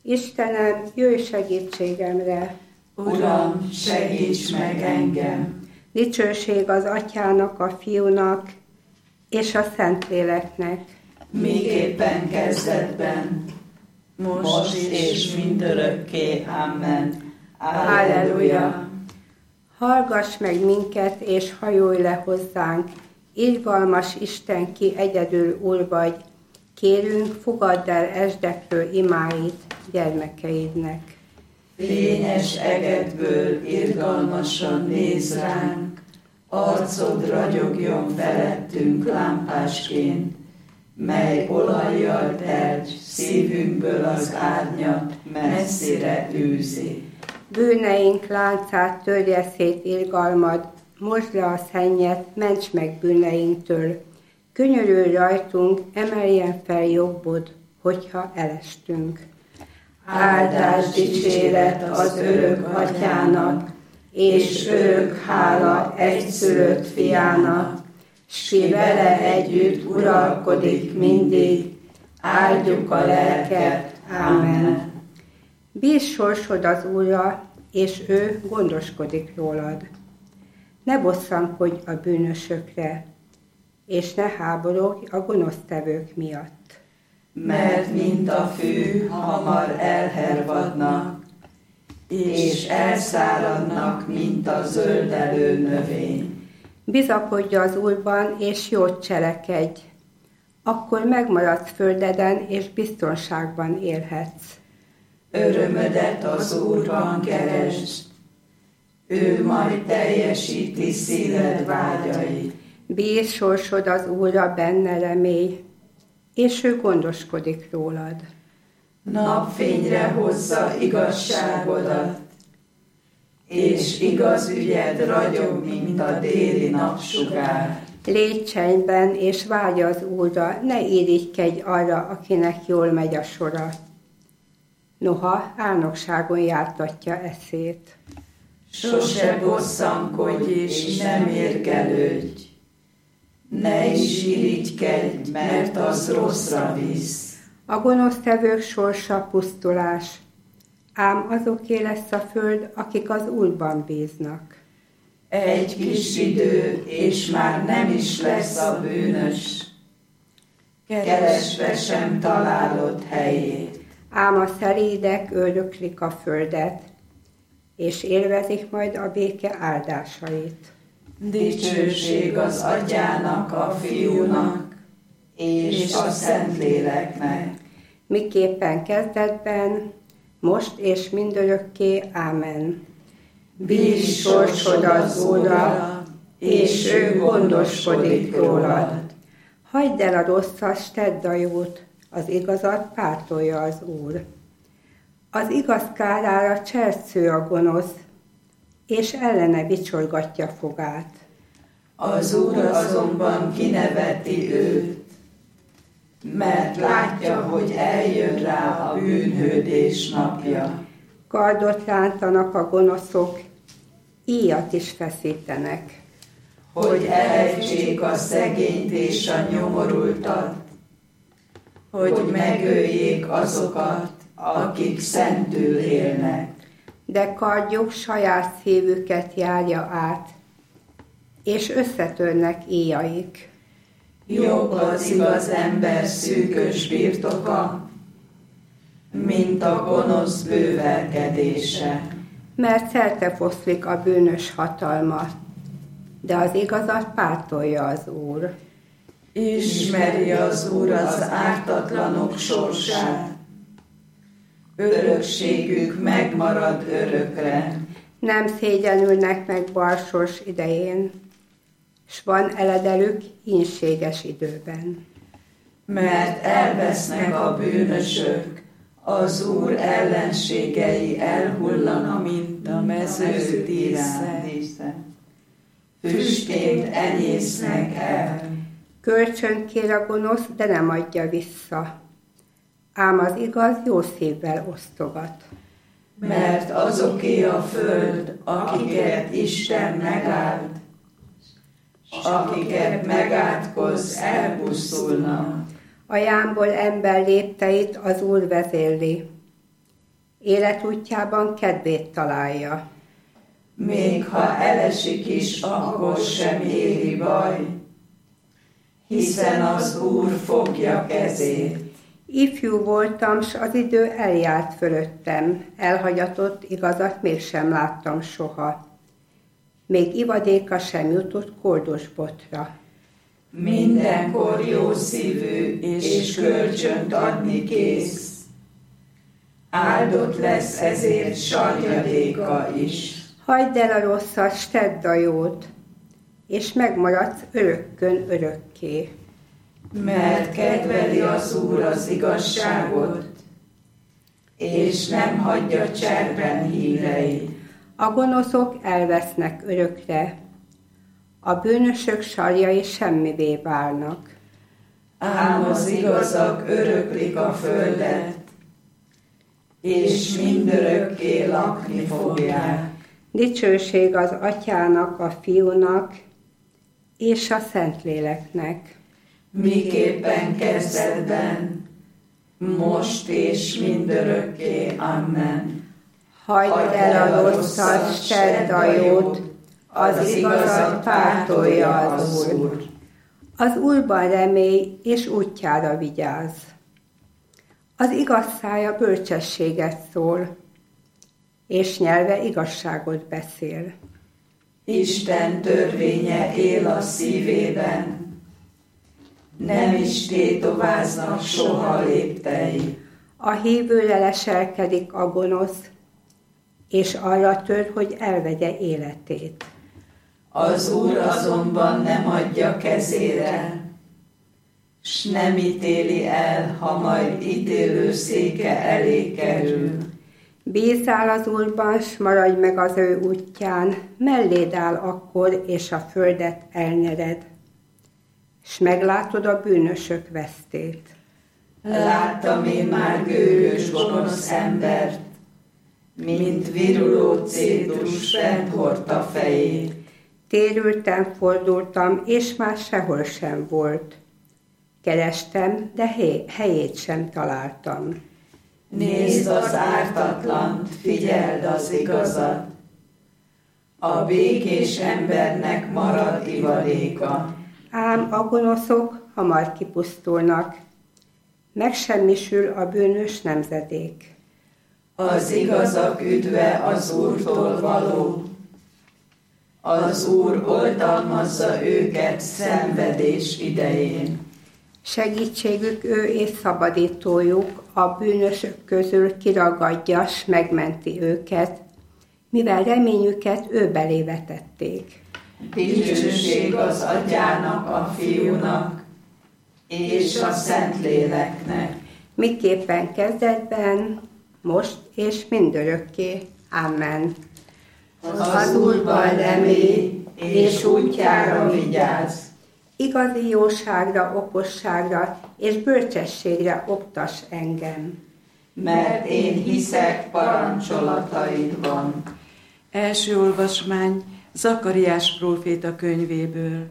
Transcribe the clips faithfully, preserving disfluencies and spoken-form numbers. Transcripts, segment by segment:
Istenem, jöjj segítségemre! Uram, segíts meg engem! Dicsőség az Atyának, a Fiúnak és a Szentléleknek. Miképpen kezdetben, most és mindörökké. Amen. Halleluja! Hallgass meg minket, és hajolj le hozzánk. Irgalmas Isten, ki egyedül Úr vagy. Kérünk, fogadd el esdeklő imáit gyermekeidnek. Fényes egedből irgalmasan néz ránk, arcod ragyogjon felettünk lámpásként, mely olajjal telt, szívünkből az árnyat messzire űzi. Bűneink láncát törje szét irgalmad, mosd le a szennyet, ments meg bűneinktől. Könyörülj rajtunk, emeljen fel jobbod, hogyha elestünk. Áldás, dicséret az örök Atyának, és örök hála egyszülött Fiának, s ki vele együtt uralkodik mindig, áldjuk a lelket. Amen. Bízz sorsod az Úrra, és ő gondoskodik rólad. Ne bosszankodj a bűnösökre, és ne háborogj a gonosztevők miatt. Mert mint a fű hamar elhervadnak, és elszáradnak, mint a zöldelő növény. Bizakodj az Úrban, és jót cselekedj, akkor megmaradsz földeden, és biztonságban élhetsz. Örömödet az Úrban keresd, ő majd teljesíti szíved vágyait. Bízz sorsod az Úrra, benne remélj, és ő gondoskodik rólad. Napfényre hozza igazságodat, és igaz ügyed ragyog, mint a déli napsugár. Légy csendben, és vágyj az Úrra, ne irigykedj arra, akinek jól megy a sora. Noha álnokságon jártatja eszét. Sose bosszankodj, és nem érgelődj. Ne is irigykedj, mert az rosszra visz. A gonosztevők sorsa pusztulás, ám azoké lesz a föld, akik az Úrban bíznak. Egy kis idő, és már nem is lesz a bűnös, keresve sem találod helyét. Ám a szelídek öröklik a földet, és élvezik majd a béke áldásait. Dicsőség az Atyának, a Fiúnak, és a Szentléleknek. Miképpen kezdetben, most és mindörökké. Amen. Bízz sorsod az Úrra, és ő gondoskodik rólad. Hagyd el a rosszat, s tedd a jót, az igazat pártolja az Úr. Az igaz kárára cselsző a gonosz, és ellene vicsorgatja fogát. Az Úr azonban kineveti őt, mert látja, hogy eljön rá a bűnhődés napja. Kardot rántanak a gonoszok, íjat is feszítenek. Hogy elejtsék a szegényt és a nyomorultat, hogy megöljék azokat, akik szentül élnek. De kardjuk saját szívüket járja át, és összetörnek íjaik. Jobb az igaz ember szűkös birtoka, mint a gonosz bővelkedése. Mert szertefoszlik a bűnös hatalma, de az igazat pártolja az Úr. Ismeri az Úr az ártatlanok sorsát, örökségük megmarad örökre. Nem szégyenülnek meg balsors idején, s van eledelük ínséges időben. Mert elvesznek a bűnösök, az Úr ellenségei elhullanak, mint a mező dísze. Füstként enyésznek el. Kölcsön kér a gonosz, de nem adja vissza. Ám az igaz jó szívvel osztogat. Mert azoké a föld, akiket Isten megáld, akiket megátkoz, elpusztulnak. A jámból ember lépteit az Úr vezérli, életútjában kedvét találja. Még ha elesik is, akkor sem éri baj, hiszen az Úr fogja kezét. Ifjú voltam, s az idő eljárt fölöttem, elhagyatott igazat mégsem láttam soha. Még ivadéka sem jutott koldos botra. Mindenkor jó szívű és kölcsönt adni kész. Áldott lesz ezért sarjadéka is. Hagyd el a rosszat, s tedd a jót, és megmaradsz örökkön örökké. Mert kedveli az Úr az igazságot, és nem hagyja cserben híreit. A gonoszok elvesznek örökre, a bűnösök sarjai semmivé válnak. Ám az igazak öröklik a földet, és mindörökké lakni fogják. Dicsőség az Atyának, a Fiúnak és a Szentléleknek. Miképpen kezdetben, most és mindörökké. Amen. Hagyd el a rosszat, s tedd a jót, az igazat pártolja az Úr. Az Úrban remélj, és útjára vigyázz. Az igaz szája bölcsességet szól, és nyelve igazságot beszél. Isten törvénye él a szívében, nem is tétováznak soha léptei. A hívőre leselkedik a gonosz, és arra tör, hogy elvegye életét. Az Úr azonban nem adja kezére, s nem ítéli el, ha majd ítélőszéke elé kerül. Bízzál az Úrban, s maradj meg az ő útján, melléd áll akkor, és a földet elnyered, s meglátod a bűnösök vesztét. Láttam én már gőgös gonosz embert, mint viruló cédrus fent hordta fejét. Térültem, fordultam, és már sehol sem volt. Kerestem, de helyét sem találtam. Nézd az ártatlant, figyeld az igazat. A békés embernek marad ivadéka. Ám a gonoszok hamar kipusztulnak, megsemmisül a bűnös nemzedék. Az igazak üdve az Úrtól való, az Úr oltalmazza őket szenvedés idején. Segítségük ő és szabadítójuk, a bűnösök közül kiragadja, s megmenti őket, mivel reményüket ő belé vetették. Dicsőség az Atyának, a Fiúnak és a Szentléleknek. Miképpen kezdetben, most és mindörökké. Amen. Az Úrban remélj, és útjára vigyázz. Igazi jóságra, okosságra és bölcsességre oktass engem. Mert én hiszek parancsolataidban. Első olvasmány Zakariás próféta könyvéből.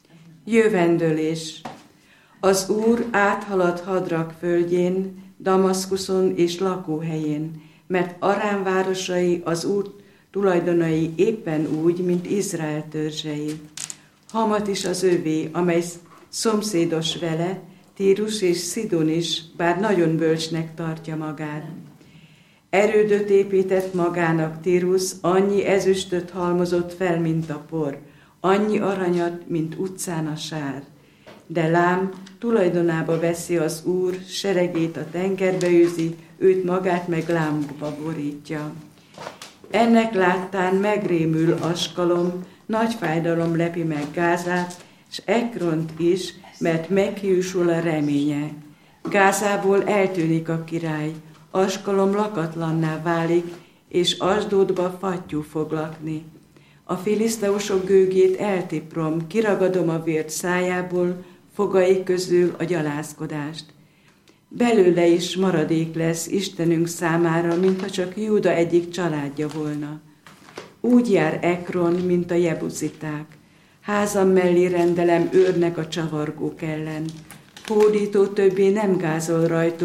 Jövendőlés. Az Úr áthalad Hadrak földjén, Damaszkuszon és lakóhelyén, mert Arám városai az Úr tulajdonai éppen úgy, mint Izrael törzsei. Hamat is az övé, amely szomszédos vele, Tírus és Szidon is, bár nagyon bölcsnek tartja magát. Erődöt épített magának Tírus, annyi ezüstöt halmozott fel, mint a por, annyi aranyat, mint utcán a sár. De lám, tulajdonába veszi az Úr, seregét a tengerbe űzi, őt magát meg lámukba borítja. Ennek láttán megrémül Askalom, nagy fájdalom lepi meg Gázát, és Ekront is, mert meghiúsul a reménye. Gázából eltűnik a király, Askalom lakatlanná válik, és Asdódba fattyú fog lakni. A filiszteusok gőgét eltiprom, kiragadom a vért szájából, fogai közül a gyalázkodást. Belőle is maradék lesz Istenünk számára, mintha csak Júda egyik családja volna. Úgy jár Ekron, mint a jebuziták. Házam mellé rendelem őrnek a csavargók ellen. Hódító többé nem gázol rajtuk,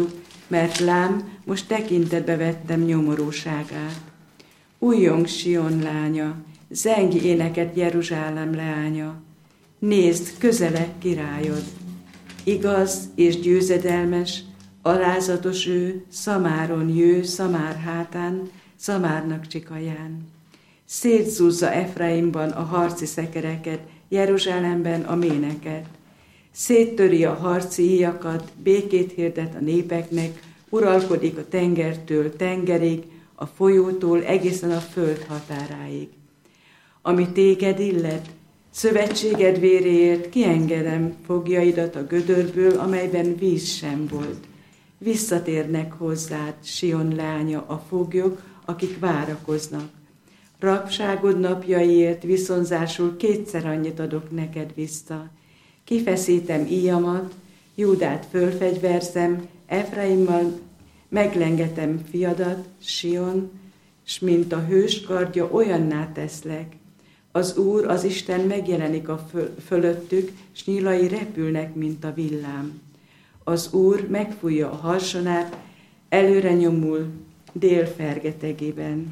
mert lám, most tekintetbe vettem nyomorúságát. Újjong Sion lánya, zengj éneket Jeruzsálem leánya. Nézd, közeleg királyod. Igaz és győzedelmes, alázatos ő, Szamáron jő, Szamár hátán, Szamárnak csikaján. Szétzúzza Efraimban a harci szekereket, Jeruzsálemben a méneket. Széttöri a harci íjakat, békét hirdet a népeknek, uralkodik a tengertől tengerig, a folyótól egészen a föld határáig. Ami téged illet, szövetséged véréért kiengedem fogjaidat a gödörből, amelyben víz sem volt. Visszatérnek hozzád, Sion lánya, a foglyok, akik várakoznak. Rabságod napjaiért viszonzásul kétszer annyit adok neked vissza. Kifeszítem íjamat, Júdát fölfegyverzem, Efraimmal meglengetem fiadat, Sion, s mint a hős kardja olyanná teszlek. Az Úr, az Isten megjelenik a föl- fölöttük, s nyílai repülnek, mint a villám. Az Úr megfújja a harsonát, előre nyomul dél fergetegében.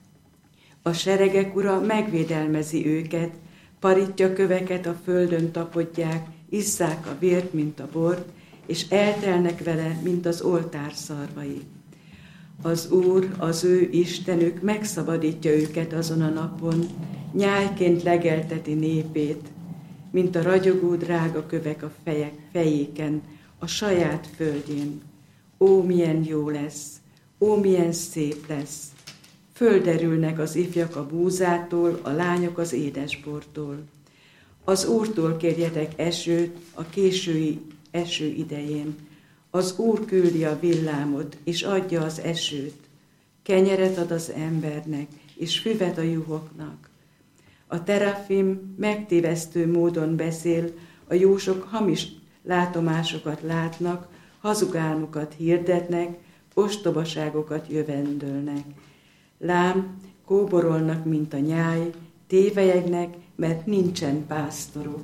A seregek ura megvédelmezi őket, parítja köveket a földön tapodják, isszák a vért, mint a bort, és eltelnek vele, mint az oltár szarvai. Az Úr, az ő Istenük megszabadítja őket azon a napon, nyájként legelteti népét, mint a ragyogó drága kövek a fejek, fejéken, a saját földjén. Ó, milyen jó lesz! Ó, milyen szép lesz! Földerülnek az ifjak a búzától, a lányok az édesbortól. Az Úrtól kérjetek esőt a késői eső idején. Az Úr küldi a villámot, és adja az esőt. Kenyeret ad az embernek, és füvet a juhoknak. A terafim megtévesztő módon beszél, a jósok hamis látomásokat látnak, hazug álmokat hirdetnek, ostobaságokat jövendölnek. Lám, kóborolnak, mint a nyáj, tévelyegnek, mert nincsen pásztoruk.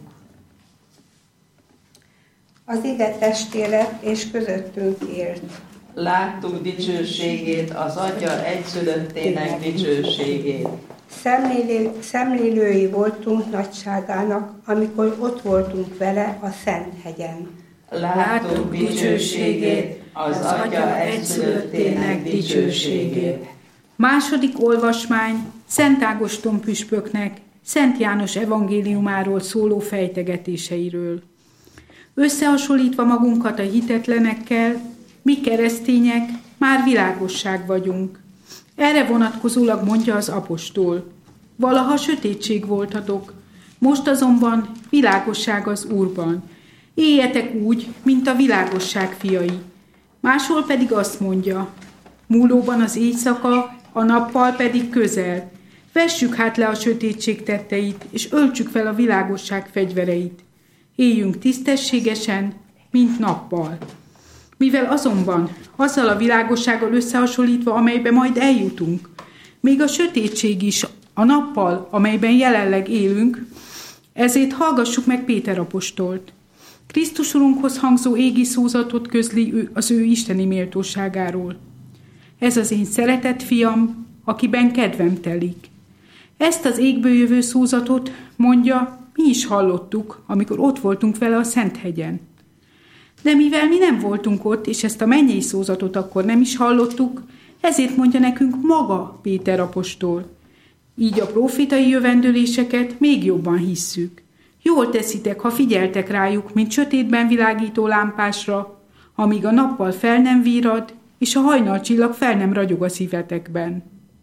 Az ige testélet és közöttünk élt. Láttuk dicsőségét, az Atya egyszülöttének dicsőségét. Szemlélő, szemlélői voltunk nagyságának, amikor ott voltunk vele a Szent hegyen. Láttuk dicsőségét, az Atya egyszülöttének dicsőségét. Második olvasmány Szent Ágoston püspöknek Szent János evangéliumáról szóló fejtegetéseiről. Összehasonlítva magunkat a hitetlenekkel, mi keresztények már világosság vagyunk. Erre vonatkozólag mondja az apostol: valaha sötétség voltatok, most azonban világosság az Úrban. Éljetek úgy, mint a világosság fiai. Máshol pedig azt mondja: múlóban az éjszaka, a nappal pedig közel. Vessük hát le a sötétség tetteit, és öltsük fel a világosság fegyvereit. Éljünk tisztességesen, mint nappal. Mivel azonban azzal a világossággal összehasonlítva, amelybe majd eljutunk, még a sötétség is a nappal, amelyben jelenleg élünk, ezért hallgassuk meg Péter apostolt. Krisztus Urunkhoz hangzó égi szózatot közli az ő isteni méltóságáról. Ez az én szeretett fiam, akiben kedvem telik. Ezt az égből jövő szózatot, mondja, mi is hallottuk, amikor ott voltunk vele a Szenthegyen. De mivel mi nem voltunk ott, és ezt a mennyei szózatot akkor nem is hallottuk, ezért mondja nekünk maga Péter apostol. Így a profétai jövendőléseket még jobban hisszük. Jól teszitek, ha figyeltek rájuk, mint sötétben világító lámpásra, amíg a nappal fel nem virrad, és a hajnalcsillag fel nem ragyog a szívetekben.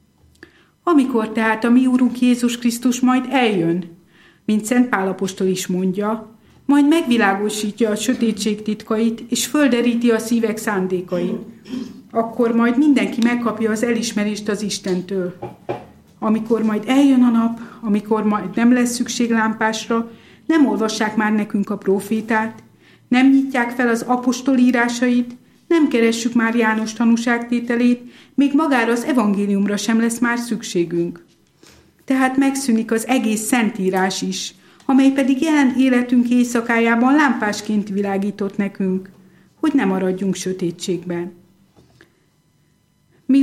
Amikor tehát a mi Úrunk Jézus Krisztus majd eljön, mint Szent Pál apostol is mondja, majd megvilágosítja a sötétség titkait, és földeríti a szívek szándékait, akkor majd mindenki megkapja az elismerést az Istentől. Amikor majd eljön a nap, amikor majd nem lesz szükség lámpásra, nem olvassák már nekünk a profétát, nem nyitják fel az apostol írásait, nem keressük már János tanúságtételét, még magára az evangéliumra sem lesz már szükségünk. Tehát megszűnik az egész szentírás is, amely pedig jelen életünk éjszakájában lámpásként világított nekünk, hogy ne maradjunk sötétségben.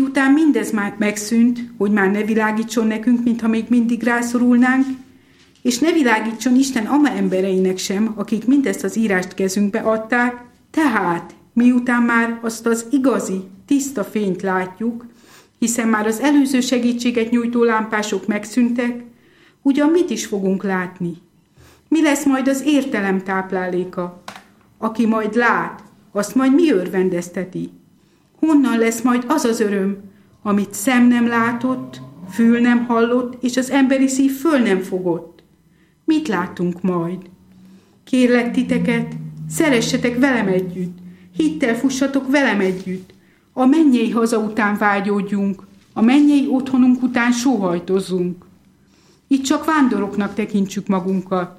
miután mindez már megszűnt, hogy már ne világítson nekünk, mintha még mindig rászorulnánk, és ne világítson Isten ama embereinek sem, akik mindezt az írást kezünkbe adták, tehát miután már azt az igazi, tiszta fényt látjuk, hiszen már az előző segítséget nyújtó lámpások megszűntek, ugyan mit is fogunk látni? Mi lesz majd az értelem tápláléka? Aki majd lát, azt majd mi örvendezteti? Honnan lesz majd az az öröm, amit szem nem látott, fül nem hallott, és az emberi szív föl nem fogott? Mit látunk majd? Kérlek titeket, szeressetek velem együtt, hittel fussatok velem együtt, a mennyei haza után vágyódjunk, a mennyei otthonunk után sóhajtozzunk. Itt csak vándoroknak tekintsük magunkat.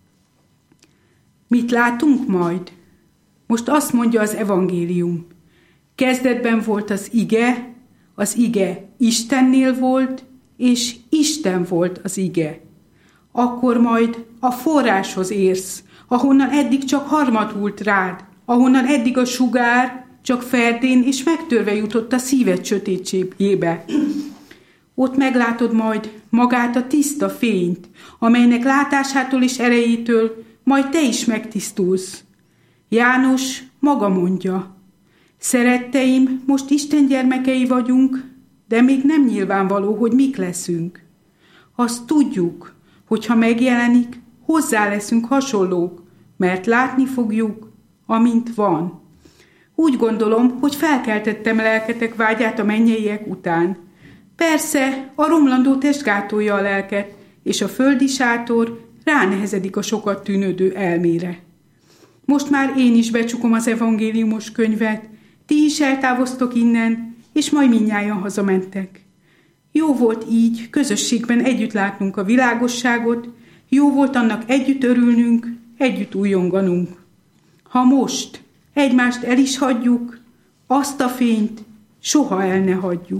Mit látunk majd? Most azt mondja az evangélium. Kezdetben volt az ige, az ige Istennél volt, és Isten volt az ige. Akkor majd a forráshoz érsz, ahonnan eddig csak harmatult rád, ahonnan eddig a sugár csak ferdén és megtörve jutott a szíved sötétségébe. Ott meglátod majd magát a tiszta fényt, amelynek látásától és erejétől majd te is megtisztulsz. János maga mondja, szeretteim, most Isten gyermekei vagyunk, de még nem nyilvánvaló, hogy mik leszünk. Azt tudjuk, hogy ha megjelenik, hozzá leszünk hasonlók, mert látni fogjuk, amint van. Úgy gondolom, hogy felkeltettem lelketek vágyát a mennyeiek után. Persze, a romlandó test gátolja a lelket, és a földi sátor ránehezedik a sokat tűnődő elmére. Most már én is becsukom az evangéliumos könyvet, ti is eltávoztok innen, és majd mindnyájan hazamentek. Jó volt így közösségben együtt látnunk a világosságot, jó volt annak együtt örülnünk, együtt újonganunk. Ha most egymást el is hagyjuk, azt a fényt soha el ne hagyjuk.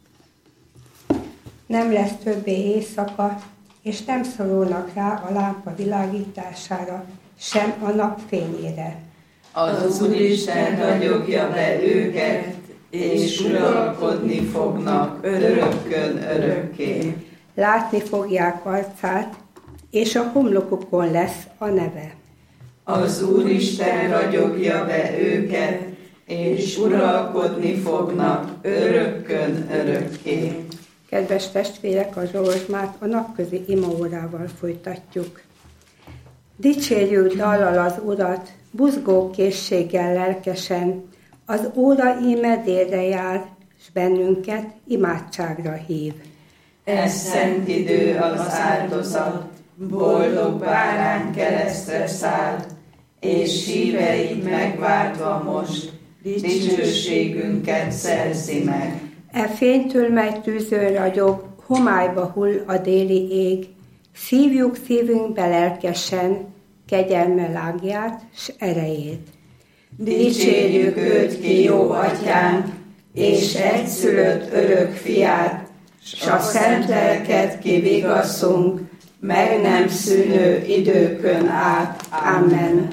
Nem lesz többé éjszaka, és nem szorulnak rá a lámpa világítására, sem a napfényére. Az Úristen ragyogja be őket, és uralkodni fognak örökkön örökké. Látni fogják arcát, és a homlokukon lesz a neve. Az Úristen ragyogja be őket, és uralkodni fognak örökkön örökké. Kedves testvérek, a zsolozsmát a napközi imaórával folytatjuk. Dicsérjük dallal az Urat, buzgó készséggel lelkesen, az óra íme délre jár, s bennünket imádságra hív. Ez szent idő az áldozat, boldog bárány keresztre száll, és híveit megváltva most, dicsőségünket szerzi meg. E fénytől, mely tűzön ragyog, homályba hull a déli ég, szívjuk szívünkbe lelkesen, kegyelme lágját s erejét. Dicsérjük őt ki, jó atyánk, és egyszülött örök fiát, s a szent lelket kivigaszunk, meg nem szűnő időkön át. Amen.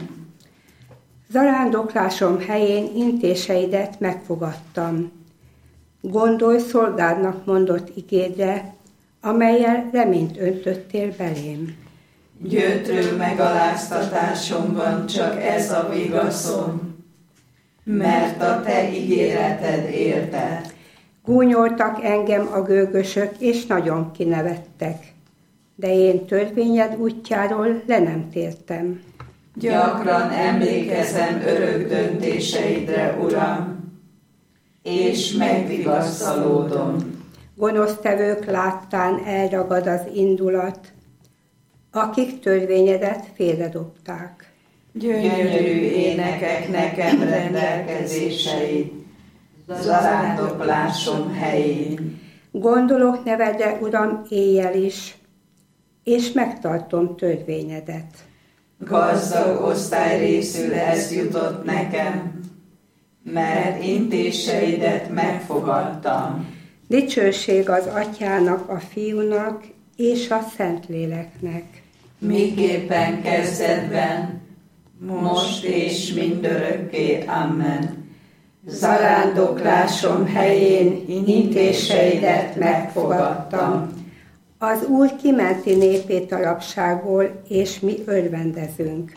Zarándoklásom helyén intéseidet megfogadtam. Gondolj szolgádnak mondott igédre, amellyel reményt öntöttél belém. Gyötrő megaláztatásomban csak ez a vigaszom, mert a te ígéreted érte. Gúnyoltak engem a gőgösök, és nagyon kinevettek, de én törvényed útjáról le nem tértem. Gyakran emlékezem örök döntéseidre, Uram, és megvigasztalódom. Gonosztevők láttán elragad az indulat, akik törvényedet félredobták. Gyönyörű énekek nekem rendelkezéseid, zarándoklásom helyén. Gondolok nevedre, Uram, éjjel is, és megtartom törvényedet. Gazdag osztályrészülhez jutott nekem, mert intéseidet megfogadtam. Dicsőség az Atyának, a Fiúnak és a Szentléleknek. Miképpen kezdetben, most és mindörökké. Amen. Zarándoklásom helyén intéseidet megfogadtam. Az Úr kimenti népét a rabságból, és mi örvendezünk.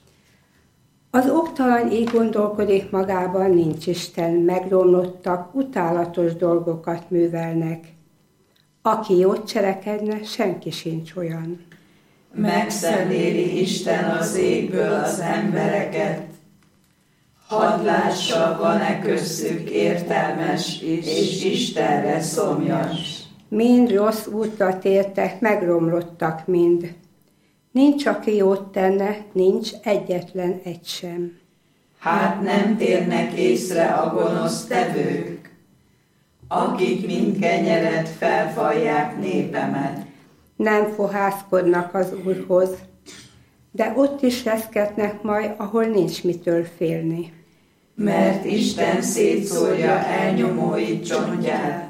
Az oktalan így gondolkodik magában, nincs Isten, megromlottak, utálatos dolgokat művelnek. Aki jót cselekedne, senki sincs olyan. Megszemléli Isten az égből az embereket. Hadd lássa, van-e köztük értelmes és Istenre szomjas. Mind rossz útra tértek, megromlottak mind. Nincs, aki jót tenne, nincs egyetlen egy sem. Hát nem térnek észre a gonosz tevők, akik mind kenyeret felfalják népemet. Nem fohászkodnak az Úrhoz, de ott is reszketnek majd, ahol nincs mitől félni. Mert Isten szétszórja elnyomói csontját.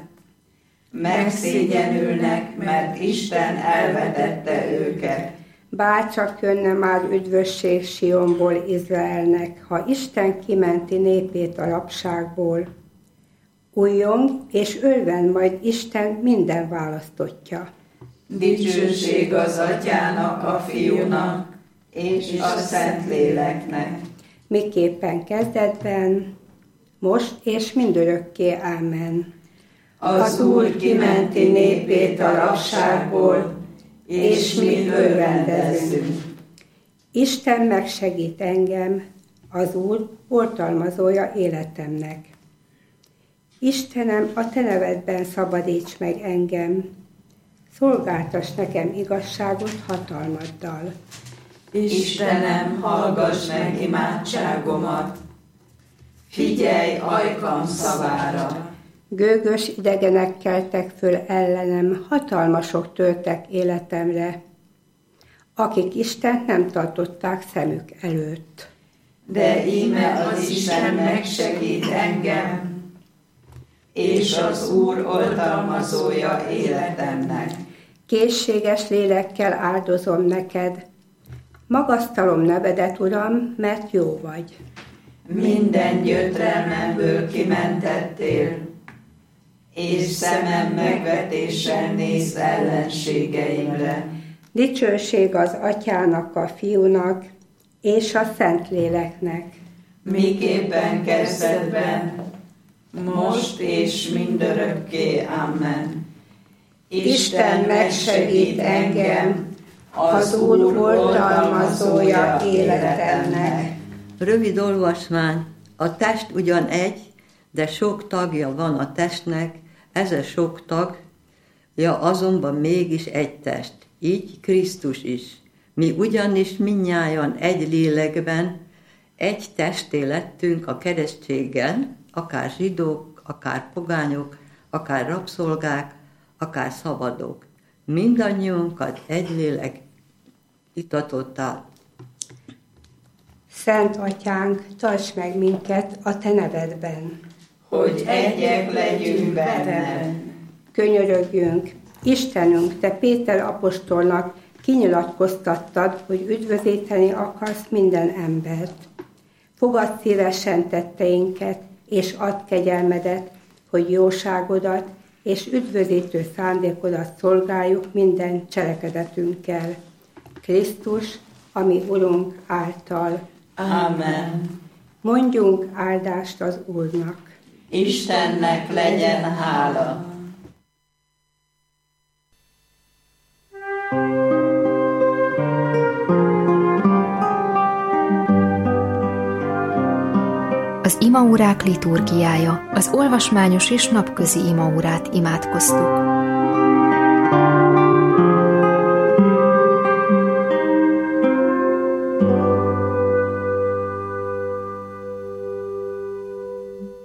Megszégyenülnek, mert Isten elvetette őket. Bárcsak jönne már üdvösség Sionból Izraelnek, ha Isten kimenti népét a rabságból. Újjong és örvend majd Isten minden választottja. Dicsőség az Atyának, a Fiúnak és a Szentléleknek. Miképpen kezdetben, most és mindörökké. Ámen. Az Úr kimenti népét a rabságból, és mi örvendezünk. Isten megsegít engem, az Úr oltalmazója életemnek. Istenem, a te nevedben szabadíts meg engem, szolgáltass nekem igazságot hatalmaddal. Istenem, hallgass meg imádságomat, figyelj ajkam szavára. Gőgös idegenek keltek föl ellenem, hatalmasok törtek életemre, akik Istent nem tartották szemük előtt. De íme az Isten megsegít engem, és az Úr oltalmazója életemnek. Készséges lélekkel áldozom neked, magasztalom nevedet, Uram, mert jó vagy. Minden gyötrelmemből kimentettél, és szemem megvetéssel néz ellenségeimre. Dicsőség az Atyának, a Fiúnak és a Szentléleknek. Miképpen kezdetben, most és mindörökké. Amen. Isten megsegít engem, az Úr oltalmazója életemnek. Rövid olvasmány. A test ugyan egy, de sok tagja van a testnek, ez a sok tagja azonban mégis egy test. Így Krisztus is. Mi ugyanis mindnyájan egy lélekben, egy testé lettünk a keresztséggel, akár zsidók, akár pogányok, akár rabszolgák, akár szabadok. Mindannyiunkat egy lélek itatott át. Szent Atyánk, tarts meg minket a te nevedben, hogy egyek legyünk benned. Könyörögjünk, Istenünk, te Péter apostolnak kinyilatkoztattad, hogy üdvözíteni akarsz minden embert. Fogadd szívesen tetteinket, és add kegyelmedet, hogy jóságodat és üdvözítő szándékodat szolgáljuk minden cselekedetünkkel. Krisztus, ami Urunk által. Amen. Mondjunk áldást az Úrnak. Istennek legyen hála. Az imaórák liturgiája, az olvasmányos és napközi imaórát imádkoztuk.